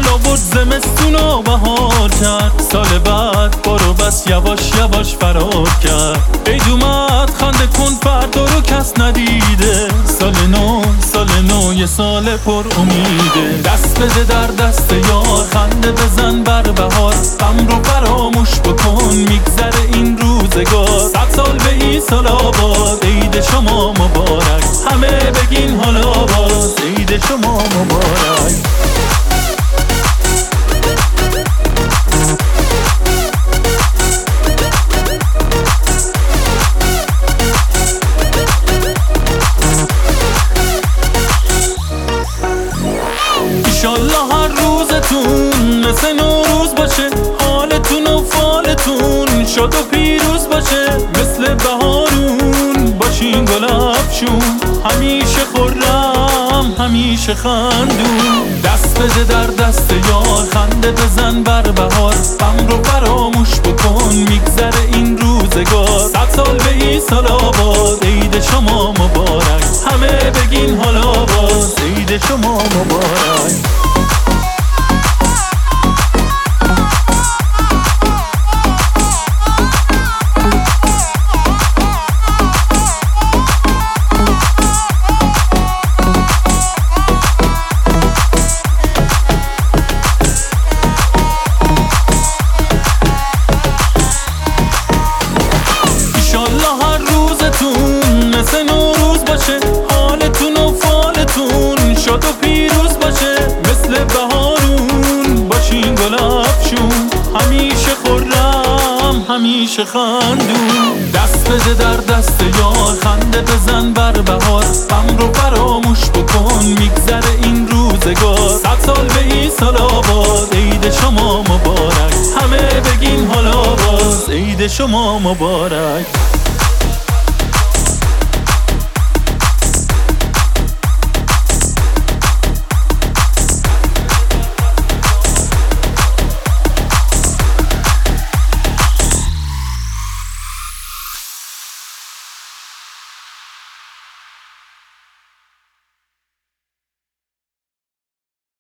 گل آورد زمستون و بهار کرد، سال بعد برو بس یواش یواش فرار کرد. عید اومد خنده کن فردا رو کس ندیده، سال نو یه سال پر امیده. دست بده در دست یار، خنده بزن بر بهار، غم رو فراموش بکن میگذره این روزگار. 100 سال به این سال آباد، عید شما مبارک، همه بگین حالا باز عید شما مبارک. ایشالله هر روزتون مثل نوروز باشه، حالتون و فالتون شاد و پیروز باشه. مثل بهارون باشین گل افشون، همیشه خرم همیشه خندون. دست بده در دست یار، خنده بزن بر بهار، غم رو فراموش بکن میگذره این روزگار. 100 سال به این سال آباد، عید شما مبارک، همه بگین حالا باز عید شما مبارک. مثل نوروز باشه، حالتون و فالتون شاد و پیروز باشه. مثل بهارون باشین گل افشون، همیشه خرم همیشه خندون. دست بده در دست یار، خنده بزن بر بهار، غم رو فراموش بکن میگذره این روزگار. 100 سال به این سال آباد، عید شما مبارک، همه بگین حالا باز عید شما مبارک.